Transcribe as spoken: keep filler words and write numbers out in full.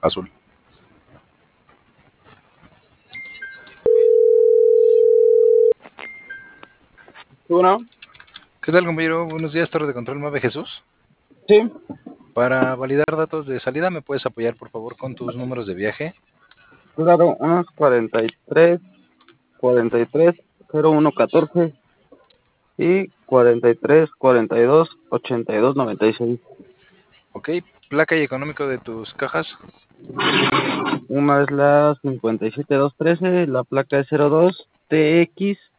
azul. ¿Uno? ¿Qué tal, compañero? Buenos días, Torre de Control Mave Jesús. Sí. Para validar datos de salida, ¿me puedes apoyar, por favor, con tus números de viaje? Claro, unos cuarenta y tres, cuarenta y tres, cero uno catorce y cuarenta y tres, cuarenta y dos, ochenta y dos, noventa y seis. Ok, placa y económico de tus cajas. Una es la cincuenta y siete doscientos trece, la placa es cero dos T X